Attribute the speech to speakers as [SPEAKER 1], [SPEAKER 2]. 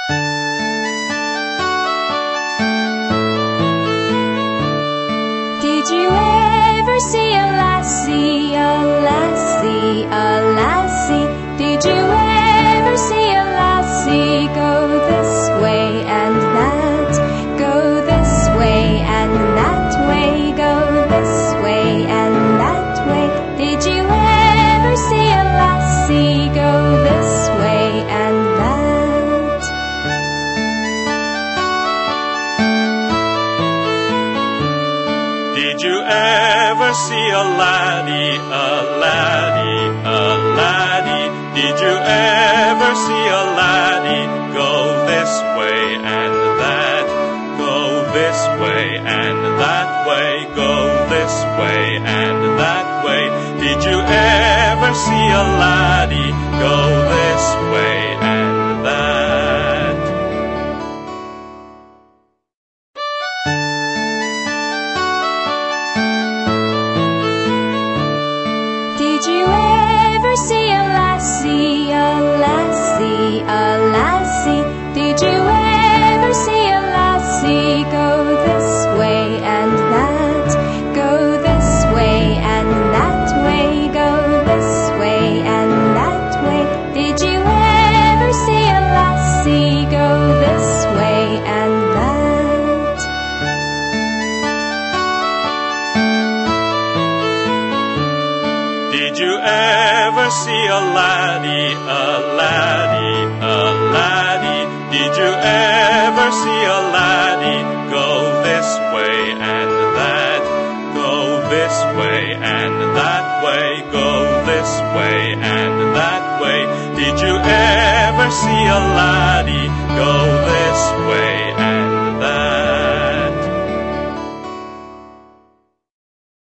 [SPEAKER 1] Did you ever see a lassie, a lassie, a lassie? Did you ever see a lassie go this way and that, go this way and that way, go this way and that way? Did you ever see a lassie go this way and that?
[SPEAKER 2] Did you ever see a laddie, a laddie, a laddie? Did you ever see a laddie go this way and that, go this way and that way, go this way and that way? Did you ever see a laddie go this way and that?
[SPEAKER 1] Did you ever see a lassie, a lassie, a lassie? Did you ever see a lassie go this way and that, go this way and that way, go this way and that way? Did you ever see a lassie go this way and that?
[SPEAKER 2] Did you ever see a laddie, a laddie, a laddie? Did you ever see a laddie go this way and that, go this way and that way, go this way and that way? Did you ever see a laddie go